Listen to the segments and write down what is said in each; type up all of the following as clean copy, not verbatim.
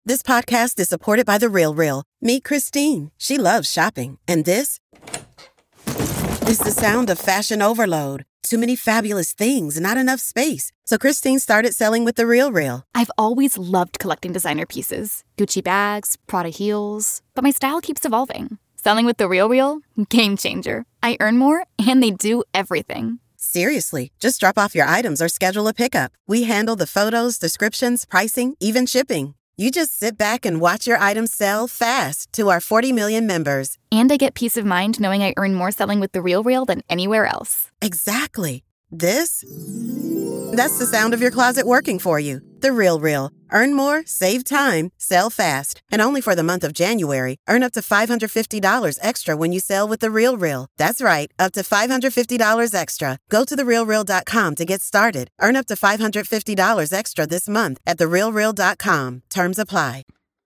This podcast is supported by The RealReal. Meet Christine. She loves shopping. And this is the sound of fashion overload. Too many fabulous things, not enough space. So Christine started selling with The RealReal. I've always loved collecting designer pieces. Gucci bags, Prada heels. But my style keeps evolving. Selling with The RealReal? Game changer. I earn more, and they do everything. Seriously, just drop off your items or schedule a pickup. We handle the photos, descriptions, pricing, even shipping. You just sit back and watch your items sell fast to our 40 million members. And I get peace of mind knowing I earn more selling with The RealReal than anywhere else. Exactly. That's the sound of your closet working for you. The RealReal. Earn more, save time, sell fast. And only for the month of January, earn up to $550 extra when you sell with The RealReal. That's right, up to $550 extra. Go to TheRealReal.com to get started. Earn up to $550 extra this month at TheRealReal.com. Terms apply.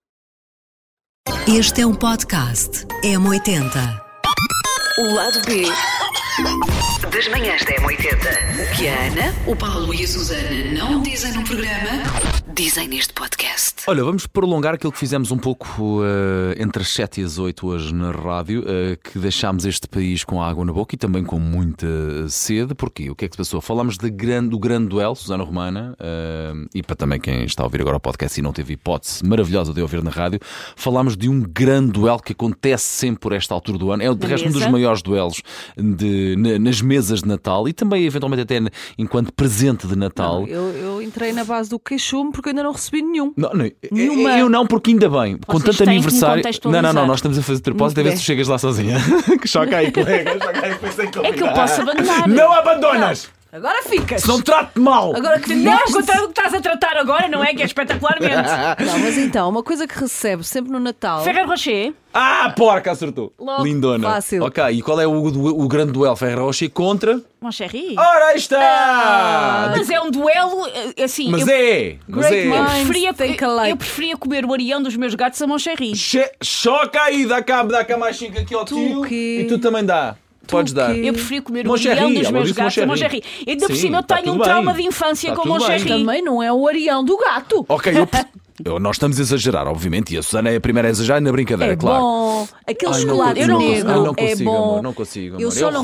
Este é um podcast M80. O lado B das manhãs da M80. O que a Ana, o Paulo e a Susana não dizem no programa, dizem neste podcast. Olha, vamos prolongar aquilo que fizemos um pouco entre as 7 e as 8 hoje na rádio, que deixámos este país com água na boca e também com muita sede. Porquê? O que é que se passou? Falámos do grande duelo, Susana Romana, e para também quem está a ouvir agora o podcast e não teve hipótese maravilhosa de ouvir na rádio, falámos de um grande duelo que acontece sempre por esta altura do ano. É de resto um dos maiores duelos nas mesas de Natal e também eventualmente até enquanto presente de Natal. Não, eu entrei na base do queixume porque eu ainda não recebi nenhum. Nenhuma. Eu não, porque ainda bem, com tanto aniversário. Não, nós estamos a fazer propósito a ver se chegas lá sozinha. Que choca aí, colega. É que eu posso abandonar. Não abandonas! Agora ficas. Se não trate mal. Agora que Não, contrário do que estás a tratar agora, não é? Que é espetacularmente. Não, mas então, uma coisa que recebe sempre no Natal. Ferrero Rocher. Porca, acertou. Logo, lindona. fácil. Ok, e qual é o grande duelo? Ferrero Rocher contra? Moncherry. Ora, aí está! Mas é um duelo assim. Mas Eu preferia comer o arião dos meus gatos a Moncherry. Choca aí, dá cá mais 5 aqui ao tio. E tu também dá. Podes dar. Eu prefiro comer o arião dos meus gatos a Moncherry. E ainda por cima eu tenho um trauma de infância com Moncherry. Também não é o arião do gato. Ok, nós estamos a exagerar, obviamente, e a Susana é a primeira a exagerar na brincadeira, é claro. Bom. Aquele chocolate negro é bom. Não consigo, eu só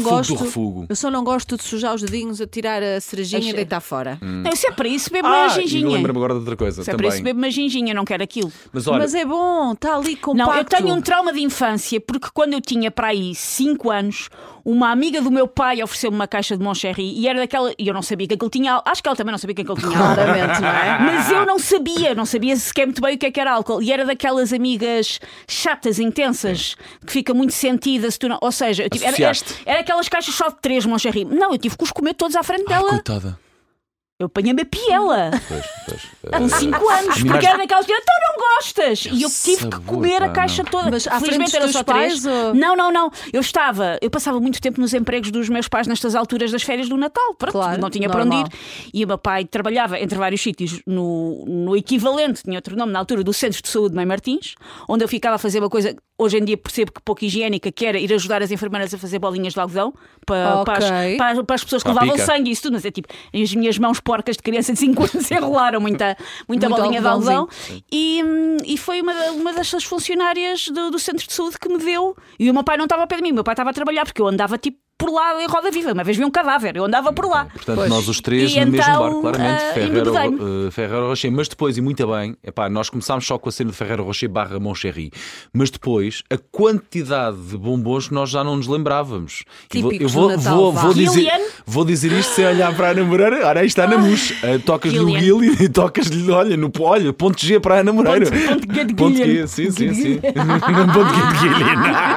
não gosto de sujar os dedinhos, a tirar a cerejinha e deitar fora. Não, isso é para isso, bebo uma ginginha. Eu lembro-me agora de outra coisa. Isso é para isso, bebo uma ginginha, não quero aquilo. Mas é bom, está ali compacto. Não, eu tenho um trauma de infância, porque quando eu tinha para aí 5 anos, uma amiga do meu pai ofereceu-me uma caixa de Moncherry e era daquela. E eu não sabia que aquilo tinha. Acho que ela também não sabia que aquilo tinha. Claramente, não é? Mas eu não sabia sequer muito bem o que era álcool. E era daquelas amigas chatas, intensas, que fica muito sentida se tu não. Ou seja, era aquelas caixas só de 3 Moncherry. Não, eu tive que os comer todos à frente dela. Coitada. Eu apanhei-me a piela. Com 5 anos. Porque era daquelas que tu não gostas. E eu tive que comer a caixa toda. Mas à frente era só 3? Não. Eu passava muito tempo nos empregos dos meus pais nestas alturas das férias do Natal. Claro, não tinha para onde ir. E o meu pai trabalhava entre vários sítios no equivalente, tinha outro nome na altura, do Centro de Saúde de Mãe Martins, onde eu ficava a fazer uma coisa. Hoje em dia percebo que pouco higiênica, que era ir ajudar as enfermeiras a fazer bolinhas de algodão para as pessoas que levavam sangue e isso tudo. Mas é tipo, as minhas mãos porcas de criança de 5 anos enrolaram muita bolinha de algodão. E foi uma destas funcionárias do Centro de Saúde que me deu. E o meu pai não estava ao pé de mim, o meu pai estava a trabalhar, porque eu andava tipo por lá em roda viva. Uma vez vi um cadáver, eu andava por lá. Portanto, nós os três no mesmo barco, claramente. Ferrero Rocher. Mas depois, e muito bem, nós começámos só com a cena de Ferrero Rocher / Moncherry. Mas depois, a quantidade de bombons que nós já não nos lembrávamos. Típicos do Natal, vou dizer isto sem olhar para a namoreira. Ora, aí está na mousse. Tocas-lhe o Gilly e tocas-lhe, olha, ponto G para a namoreira. Ponto G. Sim. Ponto G de Gilly.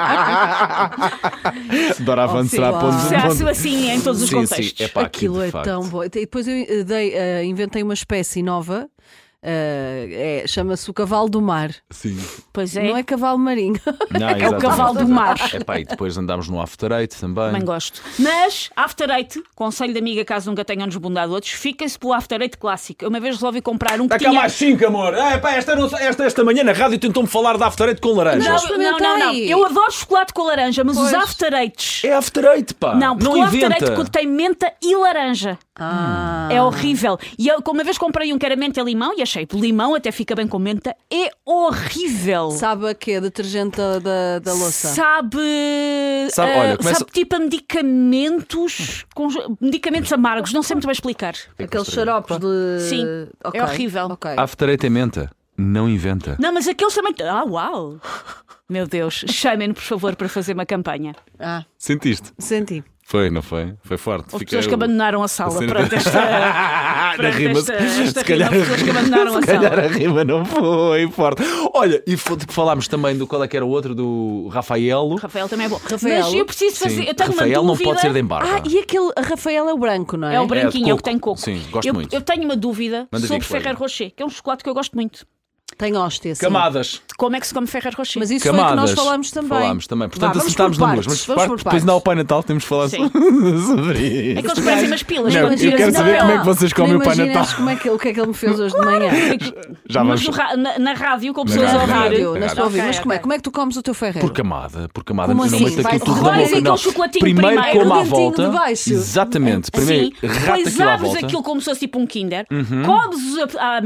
Doravante será ponto assim em todos os contextos. Aquilo é tão bom. E depois eu inventei uma espécie nova. Chama-se o cavalo do mar. Sim. Pois é. Não é cavalo marinho. Não, é o cavalo do mar. E depois andámos no After Eight também. Também gosto. Mas After Eight, conselho de amiga, caso nunca tenham desbundado outros, fiquem-se pelo After Eight clássico. Eu uma vez resolvi comprar um que tinha... mais 5, amor. Esta manhã na rádio tentou-me falar de After Eight com laranja. Não. Eu adoro chocolate com laranja, mas os After Eights... É After Eight, pá. Não, porque o After Eight contém menta e laranja. É horrível. E eu, como uma vez comprei um que era menta e limão e achei que limão até fica bem com menta. É horrível. Sabe a quê? Detergente da louça? Sabe, olha, sabe tipo a medicamentos, medicamentos amargos. Não sei muito bem explicar. Aqueles xaropes de... Sim, Ok, é horrível. ok. After Eight é menta. Não inventa. Não, mas aqueles também... uau! Meu Deus, chamem-no por favor para fazer uma campanha. Sentiste? Senti. Foi, não foi? Foi forte. Houve pessoas que abandonaram a sala cena- para esta rima, esta se calhar, rima, pessoas que abandonaram a se calhar sala. a rima não foi forte. Olha, e falámos também do qual é que era o outro, do Rafaelo. Rafael também é bom. Rafael. Mas eu preciso fazer. Sim. Eu tenho Rafael uma não dúvida. pode ser de embarca. E aquele Rafael é o branco, não é? É o branquinho, É de é o que tem coco. Sim, gosto muito. Eu tenho uma dúvida Manda sobre vir, colega. Ferrero Rocher, que é um chocolate que eu gosto muito. Tem hóstia, sim. Camadas. Como é que se come Ferrero Rocher? Mas isso foi o que nós Camadas. falámos também. Falámos também. Portanto, vamos acertámos por na luz. partes, Mas vamos por depois ainda ao partes. Pai Natal temos de falar Sim. sobre isso. É que eles parecem umas pilas. Não, quando eu tiras quero na saber mão. como é que vocês comem o Pai Imaginas Natal. como é que o que é que ele me fez hoje de manhã? Já Mas vamos. na rádio, com Na pessoas a rádio, ouvir. Rádio, na sua Ok, vida. Mas como é? ok. Como é que tu comes o teu Ferrero? Por camada. Como eu não assim? meto Vai- aquilo tudo vai na boca. aquele Não. chocolatinho Primeiro primeiro. como à O dentinho volta. de baixo. Exatamente. Primeiro rata Pois aquilo à abres volta. aquilo como se fosse tipo um Kinder, comes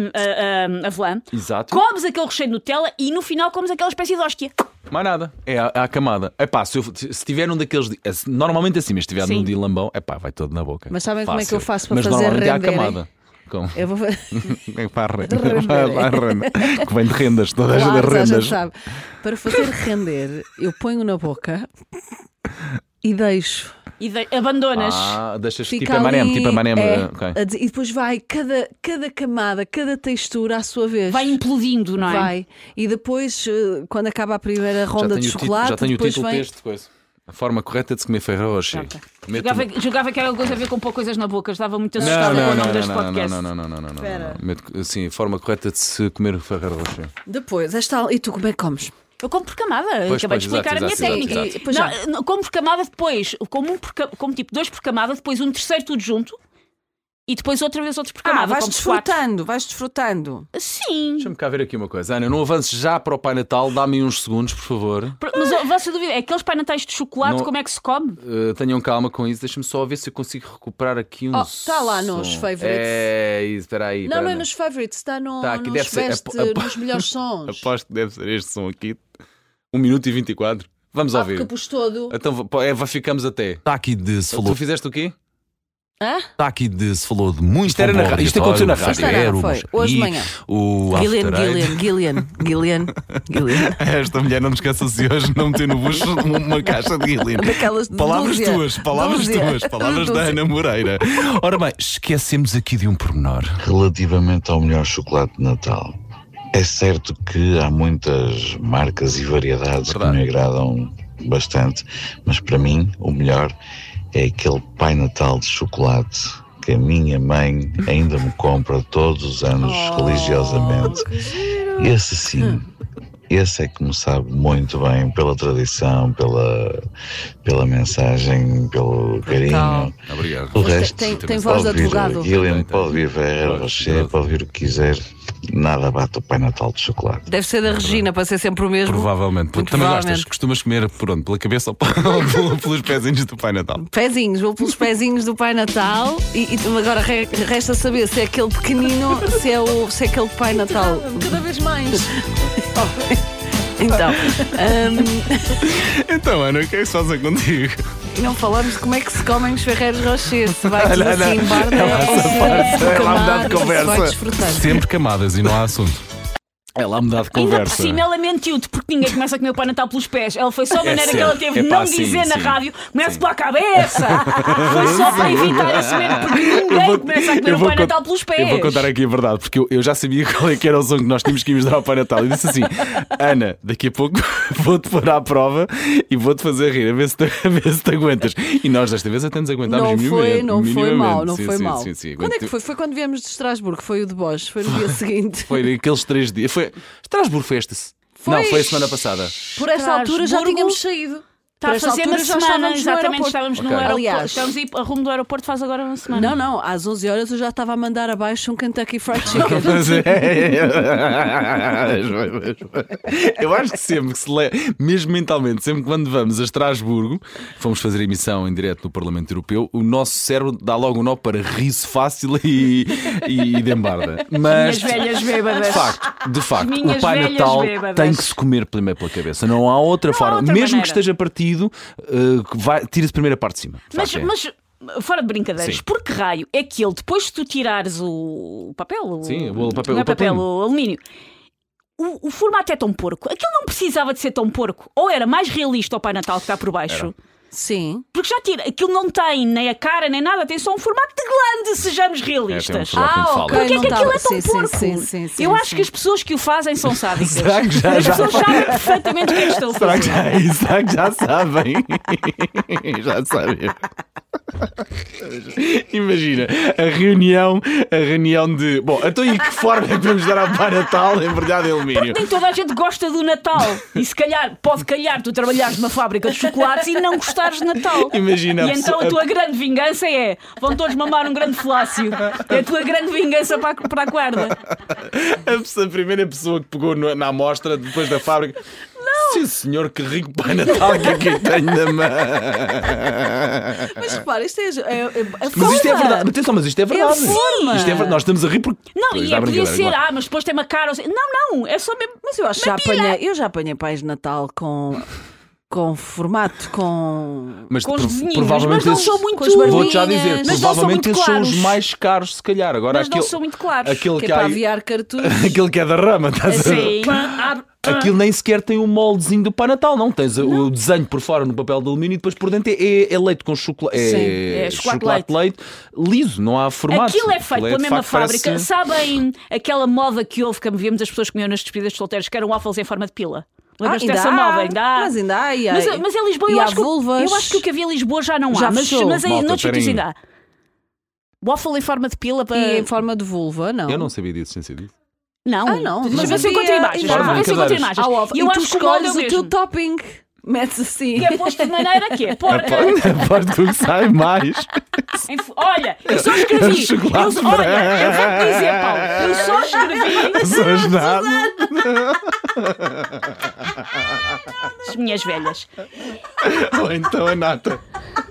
a avelã, Exato. comes aquele recheio de Nutella e no final comes aquela espécie de hóstia. Mais nada. É a camada. Epá, se tiver num daqueles. Normalmente assim, mas se tiver Sim. num de lambão, epá, vai todo na boca. Mas sabem como é que Fácil. eu faço para mas fazer normalmente render? é a camada. Como? Eu vou Para que vem de rendas, toda a gente Claro, de a gente rendas. sabe. Para fazer render, eu ponho na boca e deixo. E abandonas. Deixas Fica tipo Emanem, ali, tipo Emanem. Ok. e depois vai cada camada, cada textura à sua vez. Vai implodindo, não é? Vai. E depois, quando acaba a primeira Já ronda tenho de o título- chocolate, já tenho o depois título vem... deste coisa. A forma correta de se comer Ferrero Rocher. Jogava que era coisa a ver com pôr coisas na boca. Estava muito assustada com o nome deste podcast. Não. Espera. Sim, a forma correta de se comer o Ferrero Rocher. Depois, e tu como é que comes? Eu como por camada. Pois, Acabei de explicar exato, a minha exato, técnica. exato. Pois Não, como por camada depois. Como tipo 2 por camada, depois um terceiro tudo junto. E depois outra vez outros por camada. vais como quatro. desfrutando. Sim. Deixa-me cá ver aqui uma coisa. Ana, não avances já para o Pai Natal, dá-me uns segundos, por favor. Mas a vossa dúvida é aqueles Pai Natais de chocolate, Não- como é que se come? Tenham calma com isso, deixa-me só ver se eu consigo recuperar aqui um está lá nos som. favorites. É isso, espera aí. Não é nos favorites, está Tá, aqui nos deve ser- nos melhores sons. Aposto que deve ser este som aqui. 1 minuto e 24. Vamos Porque ouvir. pus todo. Então ficamos até. Está aqui de se falou. Tu fizeste o quê? Hã? Está aqui de se falou de muito. Isto era na rádio, isto aconteceu na rádio. Isto era, foi, hoje de manhã. O Gillian. Esta mulher não me esqueça se hoje não meteu no bucho uma caixa de Gillian. Daquelas de Palavras dúzia. tuas, palavras Dúzia. tuas, palavras da Dúzia. Ana Moreira. Ora bem, esquecemos aqui de um pormenor. Relativamente ao melhor chocolate de Natal, é certo que há muitas marcas e variedades Verdade. que me agradam bastante, mas para mim o melhor é aquele Pai Natal de chocolate que a minha mãe ainda me compra todos os anos religiosamente. Esse sim, esse é que me sabe muito bem pela tradição, pela mensagem, pelo carinho. Obrigado. O resto Tem voz de pode vir advogado. Gillian, pode vir Ferrero Rocher, pode vir o que quiser. Nada bate o Pai Natal de chocolate. Deve ser da Regina para ser sempre o mesmo. Provavelmente. Muito Também provavelmente. gostas? Costumas comer por onde? Pela cabeça ou pelos pezinhos do Pai Natal? Pezinhos, vou pelos pezinhos do Pai Natal e agora resta saber se é aquele pequenino, se é aquele Pai Natal. Cada vez mais. Então, Então, Ana, o que é que se passa contigo? não falamos de como é que se comem os Ferreiros Rocher. Se vai tudo Olha, assim, barda, ela mudar de vai conversa. desfrutar. Sempre camadas e não há assunto. Ela mudar de Ainda por conversa. cima ela mentiu-te porque ninguém começa a comer o Pai Natal pelos pés. Ela foi só a maneira que ela teve de Epá, não sim, dizer na sim. rádio comece Sim. pela cabeça. Foi só para evitar esse momento porque ninguém começa a comer o Pai Natal pelos pés. Eu vou contar aqui a verdade, porque eu já sabia qual é que era o som que nós tínhamos que ir dar ao Pai Natal. E disse assim: Ana, daqui a pouco vou-te pôr à prova e vou-te fazer rir, a ver se te aguentas. E nós desta vez até nos aguentámos Não foi minimamente. mal, não Sim, foi sim, mal. sim, Quando é que foi? Foi quando viemos de Estrasburgo, foi o de Bosch, foi no dia seguinte. Foi aqueles 3 dias. Estrasburgo foi este. Não, foi a semana passada. Por esta altura já Estrasburgo. tínhamos saído. Está a esta fazer uma altura já semana, estávamos no exatamente, aeroporto. estávamos no Ok. aeroporto. Aliás, Estamos a ir a rumo do aeroporto faz agora uma semana. Não, às 11 horas eu já estava a mandar abaixo um Kentucky Fried Chicken. Mas eu acho que sempre que se lê, mesmo mentalmente, sempre que quando vamos a Estrasburgo, fomos fazer emissão em direto no Parlamento Europeu, o nosso cérebro dá logo um nó para riso fácil e de embarda. Mas Minhas velhas bêbadas. de facto, Minhas o Pai velhas Natal bêbadas. tem que se comer primeiro pela cabeça. Não há outra forma. outra Mesmo maneira. que esteja partido, tira-se primeiro a parte de cima. De Mas, facto, é. mas fora de brincadeiras, Sim. por que raio é que ele, depois de tu tirares o papel, Sim, o papel- não é o papel. o alumínio, o formato é tão porco. Aquilo não precisava de ser tão porco. Ou era mais realista o Pai Natal que está por baixo. Sim. Porque já tira, aquilo não tem nem a cara nem nada, tem só um formato de glande, sejamos Tem um realistas. formato muito falso. Porquê é não que aquilo é tava- tão sim, porco? sim, Eu acho que as pessoas que o fazem são sádicas. Será que já- As já- pessoas sabem perfeitamente o que é que estão a fazer. Será que já sabem? Já sabem. Imagina a reunião de. Bom, então e que forma é que vamos dar ao Pai Natal em verdade alumínio? Nem toda a gente gosta do Natal. E se calhar, pode calhar, tu trabalhares numa fábrica de chocolates e não gostares de Natal. Imagina E a então pessoa- a tua grande vingança é: vão todos mamar um grande falácio. É a tua grande vingança para a guarda. A primeira pessoa que pegou na amostra depois da fábrica. Não! Sim, senhor, que rico Pai Natal que aqui tenho na mão. Mas repara, isto é a Mas isto é forma. verdade. Atenção, mas isto é verdade. forma. Isto é verdade. Nós estamos a rir porque. Não, Pois, e dá podia brincadeira, ser, claro. mas depois tem uma cara. Não, é só mesmo. Mas eu acho que eu já apanhei pais de Natal com formato, com Mas com os desenhinhos, provavelmente mas não esses- são muito. com as barbinhas. Vou-te já dizer, Mas não são provavelmente muito esses são os claros. mais caros, se calhar. Agora Mas não aquele, são muito claros. aquele que é que para há. aviar cartuchos. Aquele que é da rama, estás a ver? Sim. Aquilo nem sequer tem o moldezinho do Pai Natal, não. Tens o desenho por fora no papel de alumínio e depois por dentro é leite com chocolate. é chocolate leite liso, não há formato. Aquilo é feito pela de mesma facto, fábrica. parece- Sabem aquela moda que houve, que víamos as pessoas comiam nas despedidas de solteiros, que eram waffles em forma de pila? Lembras-te dessa moda? Ainda há. Mas ainda há. E há- Mas em Lisboa e eu há acho, vulvas. eu acho que o que havia em Lisboa já não há. Já Mas, fechou. mas em Malta, noutros sítios peraí. ainda há. Waffle em forma de pila para. E em forma de vulva, não. Eu não sabia disso, sem ser disso. Não, não. Deixa Mas ver se eu encontro havia- imagens. ainda há. Vou ver se eu encontro Brincadeiras. imagens. Há ovo. E eu E tu acho que o molde é escolhes o o teu mesmo. topping. Metes assim. Que é posto de maneira que é porca. Aposto que sai mais. Olha, eu só escrevi. Chocolate Olha, eu vou-te dizer, Paulo. Eu só escrevi. Pessoas nada. As minhas velhas. Ou então a nata.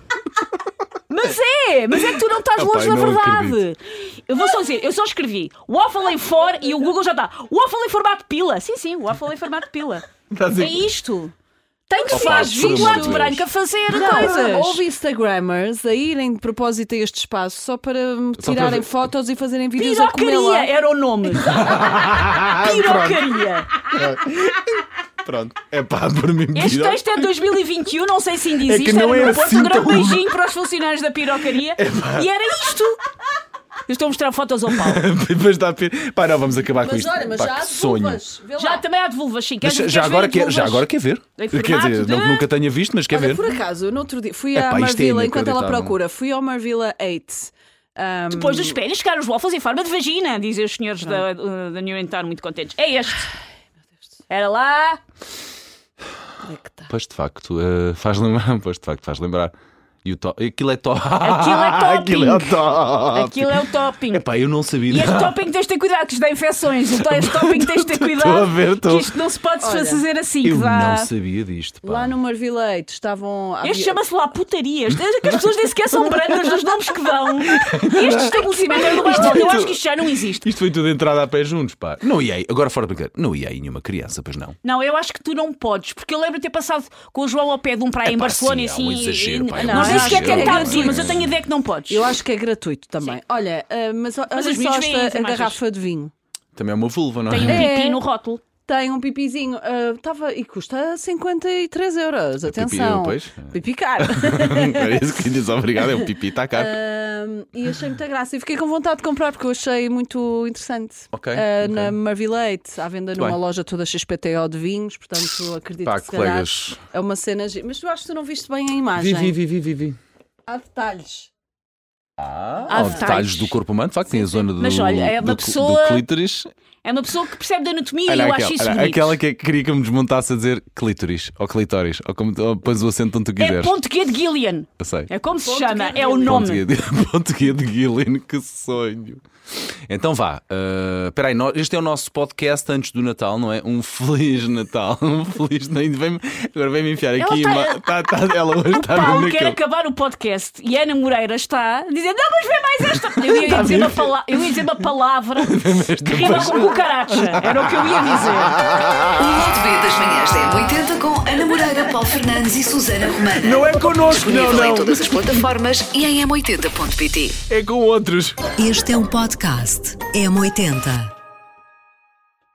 Mas é que tu não estás Opa, longe da não verdade. Eu vou só dizer, eu só escrevi waffle em for e o Google já está. Waffle em formato de pila. Sim, waffle em formato de pila. Estás a- É isto. Tem que Opa, ser por amor chocolate de Deus. branco a fazer Não, coisas. houve Instagrammers a irem de propósito a este espaço só para tirarem ver. fotos e fazerem vídeos a comer Pirocaria lá. era o nome. Pirocaria. Pronto, é pá, por mim. Este texto é de 2021, não sei se ainda existe. que não era é no Porto, assim um grande tão- beijinho para os funcionários da pirocaria. E era isto. Eu estou a mostrar fotos ao Paulo. Depois está a pá, não, vamos acabar com Mas isto. olha, mas Pá, já há que de sonho. vulvas. Vê lá. Já também há de vulvas, sim. Mas Queres já ver agora, de vulvas? quer ver? Em Quer formato dizer, de- não que nunca tenha visto, mas quer Olha, ver. por acaso, no outro dia fui Epá, à isto é Marvila, enquanto ela inacreditável. procura, fui ao Marvila 8. Depois dos espelhos, chegaram os waffles em forma de vagina, dizem os senhores da New England, muito contentes. É este. Era lá. Pois de facto, faz lembrar. Pois de facto, faz lembrar. E o top. Aquilo é top. Aquilo é topping. Aquilo é o top. Aquilo é o topping. Epá, eu não sabia. E este topping tens de ter cuidado, que isto dá infecções. Este topping tens de ter Estou a cuidado. ver, estou. Que isto não se pode Olha, fazer assim. Que Eu dá... não sabia disto. Pá. Lá no Marvila 8 estavam. Este chama-se lá putarias. Desde que as pessoas nem sequer são brancas dos nomes que dão. Este estabelecimento é do bairro. Eu acho que isto já não existe. Isto foi tudo entrada a pé juntos, pá. Não ia aí, agora fora de brincadeira, não ia aí nenhuma criança, pois não. Não, eu acho que tu não podes, porque eu lembro de ter passado com o João ao pé de um praia em Epá, Barcelona e sim, há um assim. exagero, pá, é um não sei se é exagero. tentado, mas eu tenho a ideia que não podes. Eu acho que é gratuito também. Olha, mas olha os só miúdos veem as esta a imagens. garrafa de vinho. Também é uma vulva, não é? Tem um pipi no rótulo. Tem um pipizinho. E custa 53 euros. Atenção. pois. Pipi caro. É isso que diz, obrigado, é o pipi, está cá. E achei muita graça. E fiquei com vontade de comprar porque eu achei muito interessante. Ok, Na ok. Marvila 8, à venda Muito numa bem. loja toda XPTO de vinhos. Portanto, acredito Pá, que se calhar colegas. é uma cena. Mas tu acho que tu não viste bem a imagem. Vi. Há detalhes. Há detalhes do corpo humano, de facto, tem a zona do, Mas olha, é uma do pessoa- clítoris. É uma pessoa que percebe de anatomia e eu acho isso bonito. Aquela que queria que me desmontasse a dizer clítoris ou clitóris, ou pões o acento onde tu É quiseres. ponto G de Gillian. Eu sei. É como se chama, é o nome. Ponto G de Gillian, que sonho. Então vá, espera aí, este é o nosso podcast antes do Natal, não é? Um Feliz Natal. Um Feliz. Agora vem-me enfiar aqui. Ela hoje está Paulo no quer acabar o podcast e a Ana Moreira está dizendo: não, vamos ver mais esta. Eu ia dizer uma palavra que rima com cucaracha. Era o que eu ia dizer. O Lado B das manhãs da M80 com Ana Moreira, Paulo Fernandes e Susana Romana. Não é connosco, Disponível não. em todas as plataformas e em m80.pt. É com outros. Este é um podcast M80.